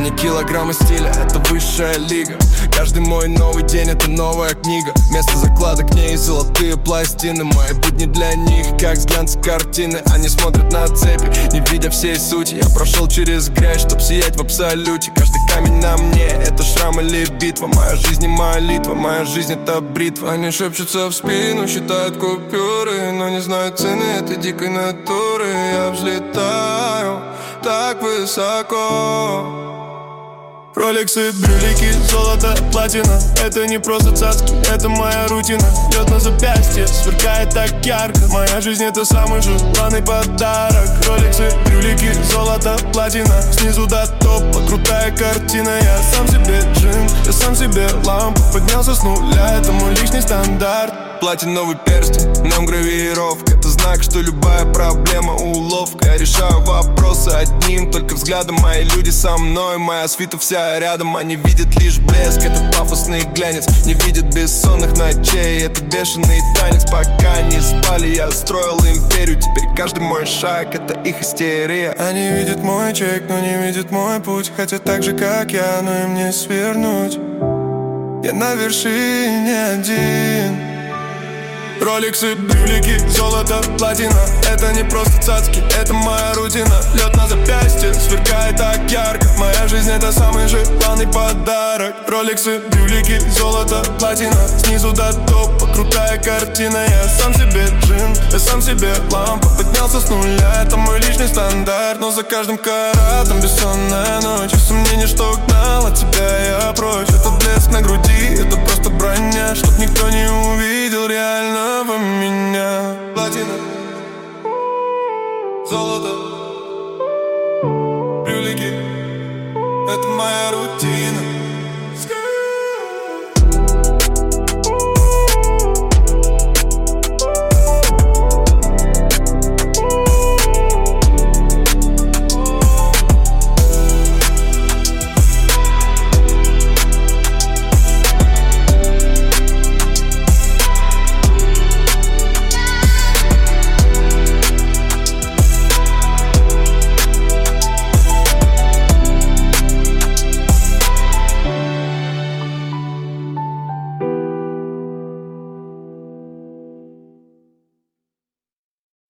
не килограммы стиля, это высшая лига. Каждый мой новый день — это новая книга. Вместо закладок в ней золотые пластины. Мои будни для них, как с глянца картины. Они смотрят на цепи, не видя всей сути. Я прошел через грязь, чтоб сиять в абсолюте. Каждый камень на мне — это шрам или битва. Моя жизнь не молитва, моя жизнь — это бритва. Они шепчутся в спину, считают купюры, но не знают цены этой дикой натуры. Я взлетаю так высоко. Роликсы, брюлики, золото, платина. Это не просто цацки, это моя рутина. Лед на запястье, сверкает так ярко. Моя жизнь — это самый желанный подарок. Роликсы, брюлики, золото, платина. Снизу до топа, крутая картина. Я сам себе джин, я сам себе лампа. Поднялся с нуля, это мой личный стандарт. Платиновый перстень, в нем гравировка. Это знак, что любая проблема уловка. Я решаю вопросы одним только взглядом. Мои люди со мной, моя свита вся рядом. Они видят лишь блеск, это пафосный глянец. Не видят бессонных ночей, это бешеный танец. Пока не спали, я строил империю. Теперь каждый мой шаг — это их истерия. Они видят мой чек, но не видят мой путь. Хотят так же, как я, но им не свернуть. Я на вершине один. Роликсы, брюлики, золото, платина. Это не просто цацки, это моя рутина. Лед на запястье, сверкает так ярко. Моя жизнь — это самый желанный подарок. Роликсы, брюлики, золото, платина. Снизу до топа, крутая картина. Я сам себе джин, я сам себе лампа. Поднялся с нуля, это мой личный стандарт. Но за каждым каратом бессонная ночь. И сомнение, что гнал от тебя я прочь. Это блеск на груди, это просто броня. Чтоб никто не увидел реально меня. Платина, золото, брюлики — это моя рутина.